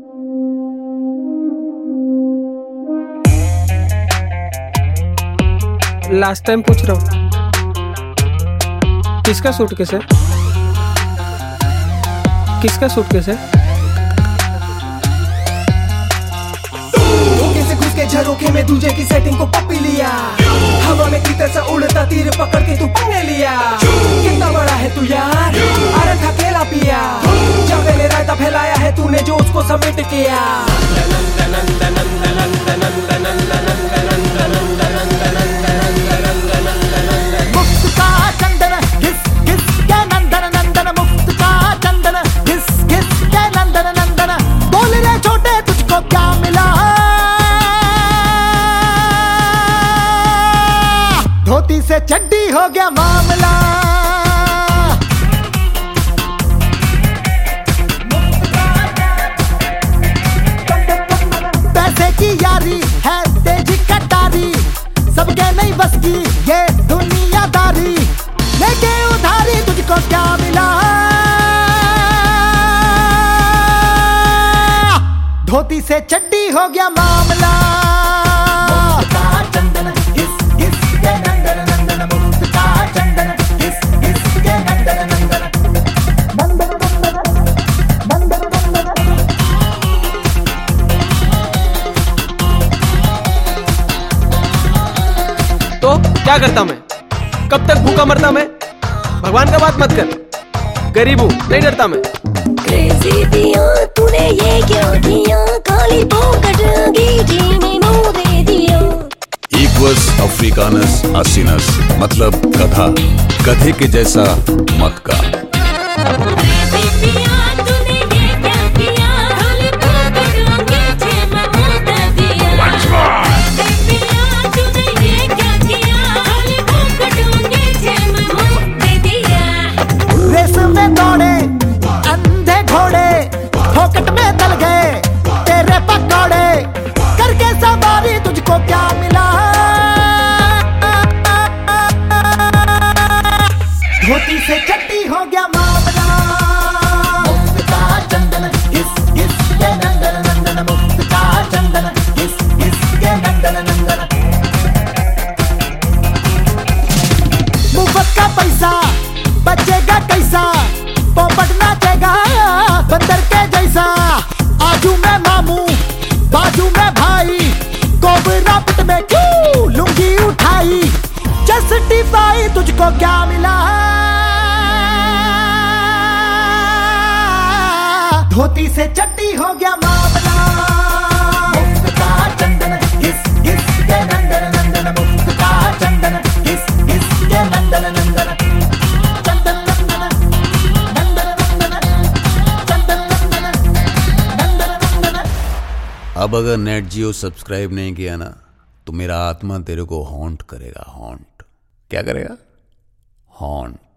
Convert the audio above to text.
Last time पूछ रहा हूँ, किसका सूटकेस है? किसका सूटकेस है? घुस के झरोखे में दूजे की सेटिंग को पपी लिया, हवा में तीतर सा उड़ता तीर पकड़ के तू पंगे लिया। कितना बड़ा है तू यार, अरे था केला पिया, जब मैंने रायता फैलाया है तूने जो उसको समेट किया। मुफ्त का चंदन घिस घिस के नंदन नंदन, मुफ्त का चंदन घिस घिस के नंदन नंदन। बोल रे छोटे तुझको क्या मिला, धोती से चड्डी हो गया मामला। पैसे की यारी है तेजी कटारी, सबके नहीं बस की ये दुनियादारी। लेके उधारी तुझको क्या मिला, धोती से चड्डी हो गया मामला। तो क्या करता मैं, कब तक भूखा मरता मैं? भगवान का बात मत कर, गरीब हूँ नहीं डरता मैं। क्रेज़ी पिया तूने ये क्या किया, काली पॉकेट अंगीठी में नो दे दिया। इक्वस अफ्रीकानस असिनस मतलब गधा, गधे के जैसा मत का। रेस में दौड़े अंधे घोड़े, फोकट में तल गए तेरे पकौड़े। करके सवारी तुझको क्या मिला, धोती से चट्टी हो गया मामला। मुफ्त का चंदन घिस घिस के नंदन नंदन, मुफ्त का चंदन घिस घिस के नंदन नंदन। मुफ्त का पैसा बचेगा कैसा, पोपट नाचेगा बंदर के जैसा। आजू में मामू बाजू में भाई, कोबरा पिट में क्यों लुंगी उठाई। जस्टिफाई तुझको क्या मिला, धोती से चट्टी हो गया मामला। मुफ्त का चंदन घिस घिस के नंदन नंदन, मुफ्त का चंदन घिस घिस के नंदन नंदन। अब अगर नेट जियो सब्सक्राइब नहीं किया ना, तो मेरा आत्मा तेरे को हॉन्ट करेगा। हॉन्ट क्या करेगा? हॉन्ट।